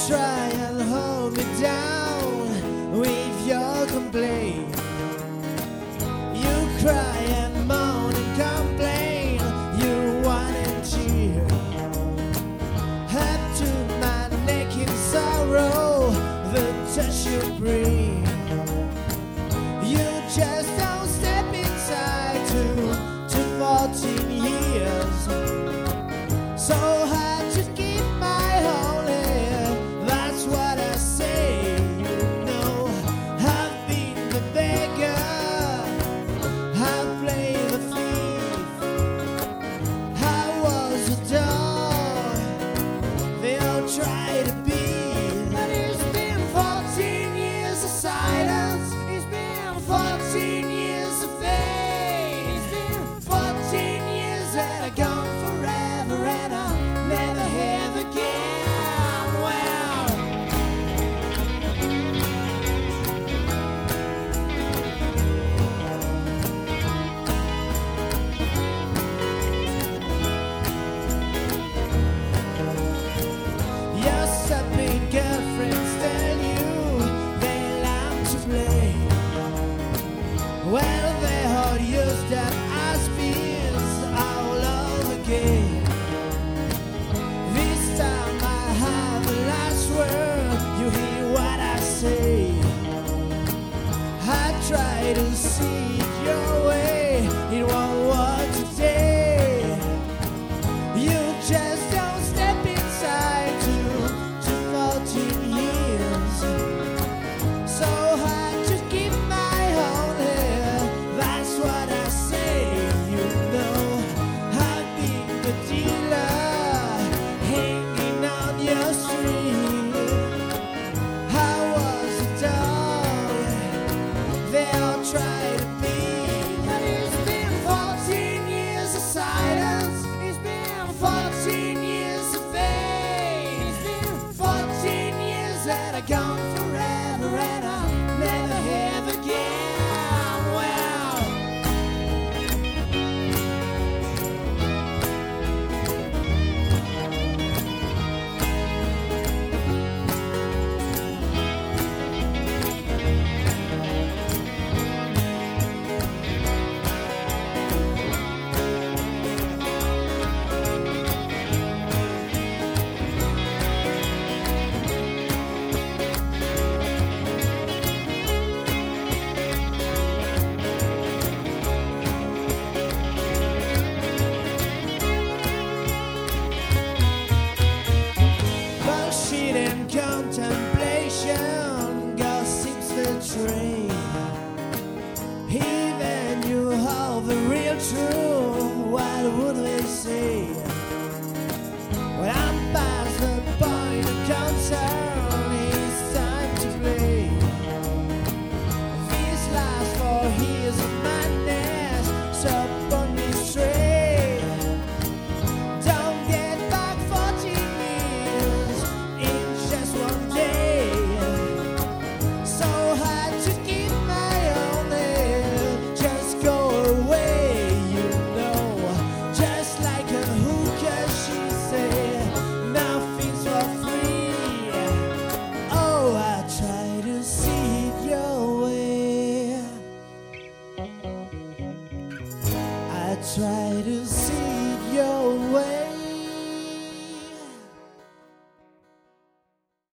try and hold me down with your complaint. You cry and moan and complain. You want and cheer. Up to my neck in sorrow, the touch you bring. You just don't step inside to 14 years. So hard to keep my holy, that's what I say. You know, I've been the beggar, I played the thief, I was a dog, they all try to be. But it's been 14 years of silence, it's been 14 years of fame, it's been 14 years that are gone forever and I'll never have again. Well, your subbing girlfriends tell you they love to play. Well, they all use that as beers all over again. This time I have the last word, you hear what I say. I try to see it your way, it won't work today. You just don't step inside to 14 years. So hard to keep my own hair, that's what I say. You know, I've been the dealer hanging on your street. I was a dog, they all try to be. But it's been 14 years of silence, it's been 14 years of fame, it's been 14 years that are gone forever and I'll never have again. Well, bullshit and contemplation gossips the train. Even you hold the real truth, what would they say? When I'm past the point of concern, it's time to play. This last 4 years of madness, so put me straight. Don't get back 14 years in just one day. So hard to keep my own head, just go away, you know. Just like a hooker, she said, nothing's for free. Oh, I try to see it your way, I try to see